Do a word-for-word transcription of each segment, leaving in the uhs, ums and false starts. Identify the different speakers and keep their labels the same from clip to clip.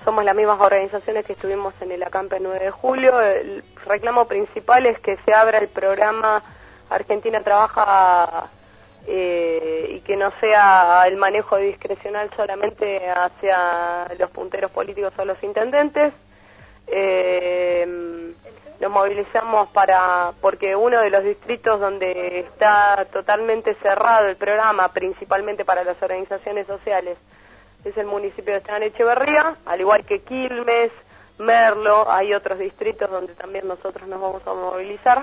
Speaker 1: somos las mismas organizaciones que estuvimos en el acampe nueve de julio. El reclamo principal es que se abra el programa Argentina Trabaja eh, y que no sea el manejo discrecional solamente hacia los punteros políticos o los intendentes. Eh, nos movilizamos para porque uno de los distritos donde está totalmente cerrado el programa, principalmente para las organizaciones sociales, es el municipio de Esteban Echeverría, al igual que Quilmes, Merlo. Hay otros distritos donde también nosotros nos vamos a movilizar.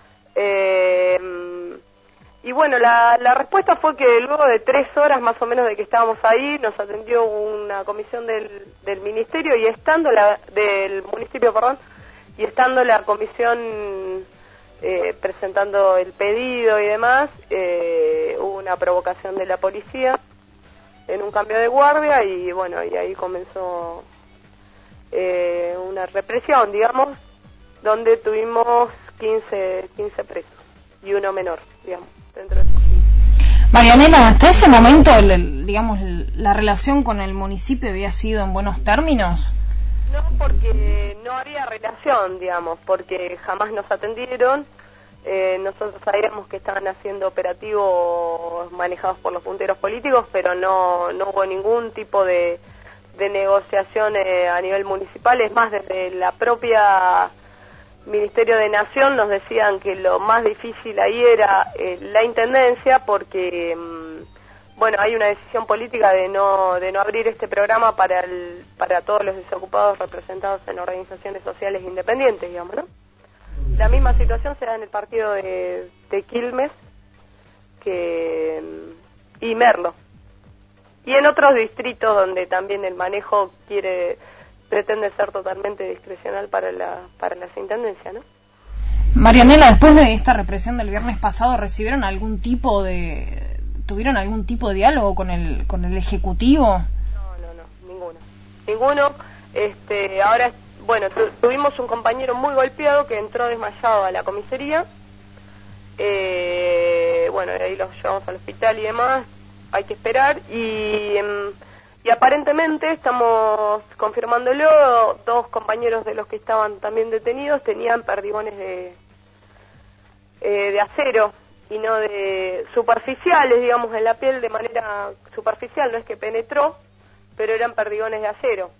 Speaker 1: Eh, y bueno, la, la respuesta fue que luego de tres horas más o menos de que estábamos ahí, nos atendió una comisión del, del ministerio y estando la, del municipio, perdón, y estando la comisión eh, presentando el pedido y demás, eh, hubo una provocación de la policía en un cambio de guardia y bueno, y ahí comenzó eh, una represión, digamos, donde tuvimos quince, quince presos y uno menor, digamos, dentro de eso.
Speaker 2: Marianela, hasta ese momento, el, digamos, la relación con el municipio había sido en buenos términos.
Speaker 1: No, porque no había relación, digamos, porque jamás nos atendieron. Eh, nosotros sabíamos que estaban haciendo operativos manejados por los punteros políticos, pero no, no hubo ningún tipo de, de negociación eh, a nivel municipal. Es más, desde la propia Ministerio de Nación nos decían que lo más difícil ahí era eh, la intendencia, porque mm, bueno, hay una decisión política de no de no abrir este programa para el, para todos los desocupados representados en organizaciones sociales independientes, digamos, ¿no? La misma situación se da en el partido de, de Quilmes que, y Merlo. Y en otros distritos donde también el manejo quiere pretende ser totalmente discrecional para la para las intendencias, ¿no?
Speaker 2: Marianela, después de esta represión del viernes pasado, ¿recibieron algún tipo de... tuvieron algún tipo de diálogo con el con el Ejecutivo?
Speaker 1: No, no, no, ninguno. Ninguno. Este, ahora... Bueno, tu, tuvimos un compañero muy golpeado que entró desmayado a la comisaría. Eh, bueno, ahí los llevamos al hospital y demás. Hay que esperar. Y, y aparentemente, estamos confirmándolo, dos compañeros de los que estaban también detenidos tenían perdigones de, eh, de acero y no de superficiales, digamos, en la piel de manera superficial. No es que penetró, pero eran perdigones de acero.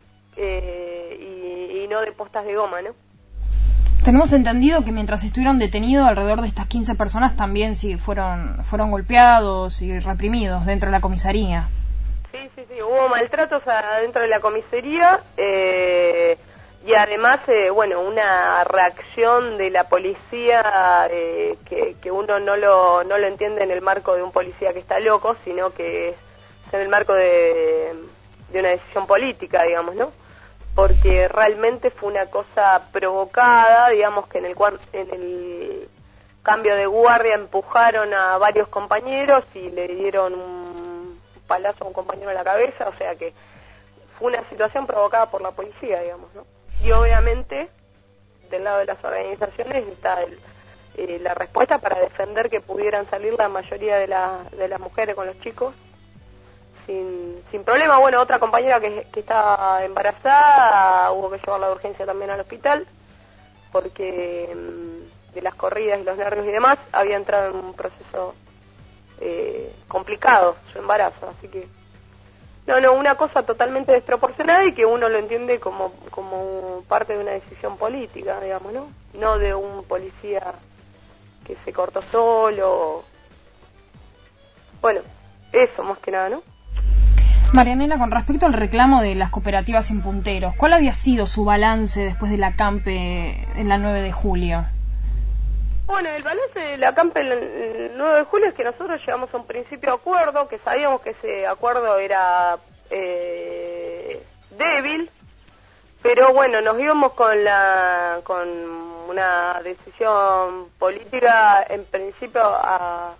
Speaker 1: Eh, y, y no de postas de goma, ¿no?
Speaker 2: Tenemos entendido que mientras estuvieron detenidos, alrededor de estas quince personas también sí fueron fueron golpeados y reprimidos dentro de la comisaría.
Speaker 1: Sí, sí, sí, hubo maltratos adentro de la comisaría eh, y además, eh, bueno, una reacción de la policía eh, que, que uno no lo, no lo entiende en el marco de un policía que está loco, sino que es en el marco de, de una decisión política, digamos, ¿no? Porque realmente fue una cosa provocada, digamos que en el, en el cambio de guardia empujaron a varios compañeros y le dieron un palazo a un compañero en la cabeza, o sea que fue una situación provocada por la policía, digamos, ¿no? Y obviamente, del lado de las organizaciones está el, eh, la respuesta para defender que pudieran salir la mayoría de, la, de las mujeres con los chicos, Sin, sin problema. Bueno, otra compañera que, que está embarazada, hubo que llevarla de urgencia también al hospital, porque mmm, de las corridas y los nervios y demás, había entrado en un proceso eh, complicado su embarazo, así que, no, no, una cosa totalmente desproporcionada y que uno lo entiende como, como parte de una decisión política, digamos, ¿no? No de un policía que se cortó solo. Bueno, eso más que nada, ¿no?
Speaker 2: Marianela, con respecto al reclamo de las cooperativas sin punteros, ¿cuál había sido su balance después del acampe en la nueve de julio?
Speaker 1: Bueno, el balance del acampe el nueve de julio es que nosotros llegamos a un principio de acuerdo, que sabíamos que ese acuerdo era eh, débil, pero bueno, nos íbamos con la con una decisión política en principio a...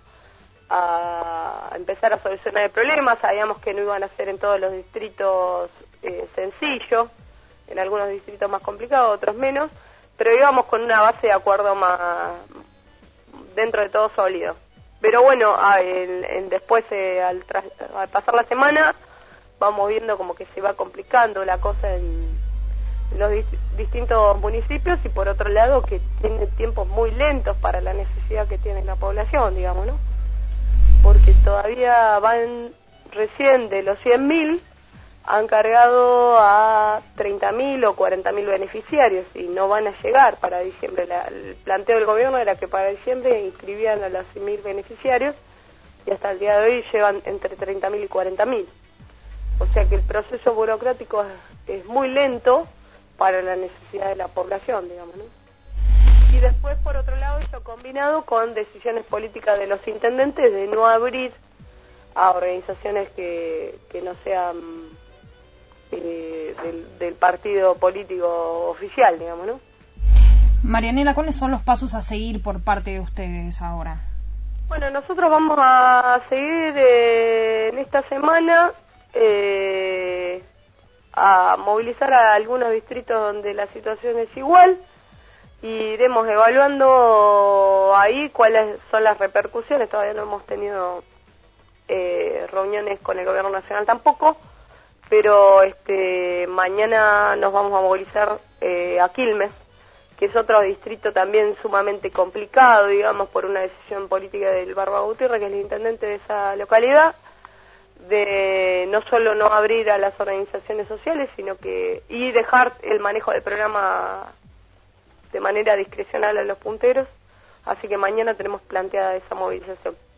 Speaker 1: a empezar a solucionar el problema. Sabíamos que no iban a ser en todos los distritos eh, sencillos, en algunos distritos más complicados, otros menos, pero íbamos con una base de acuerdo más, dentro de todo sólido. Pero bueno, a, el, el, después eh, al, tras, al pasar la semana, vamos viendo como que se va complicando la cosa en los dist distintos municipios, y por otro lado que tiene tiempos muy lentos para la necesidad que tiene la población, digamos, ¿no? Porque todavía van recién de los cien mil, han cargado a treinta mil o cuarenta mil beneficiarios y no van a llegar para diciembre. La, el planteo del gobierno era que para diciembre inscribían a los cien mil beneficiarios y hasta el día de hoy llevan entre treinta mil y cuarenta mil. O sea que el proceso burocrático es, es muy lento para la necesidad de la población, digamos, ¿no? Y después, por otro lado, eso combinado con decisiones políticas de los intendentes de no abrir a organizaciones que, que no sean eh, del, del partido político oficial, digamos, ¿no?
Speaker 2: Marianela, ¿cuáles son los pasos a seguir por parte de ustedes ahora?
Speaker 1: Bueno, nosotros vamos a seguir eh, en esta semana eh, a movilizar a algunos distritos donde la situación es igual, y iremos evaluando ahí cuáles son las repercusiones. Todavía no hemos tenido eh, reuniones con el gobierno nacional tampoco, pero este mañana nos vamos a movilizar eh, a Quilmes, que es otro distrito también sumamente complicado, digamos, por una decisión política del Barba Gutiérrez, que es el intendente de esa localidad, de no solo no abrir a las organizaciones sociales, sino que y dejar el manejo del programa de manera discrecional a los punteros. Así que mañana tenemos planteada esa movilización.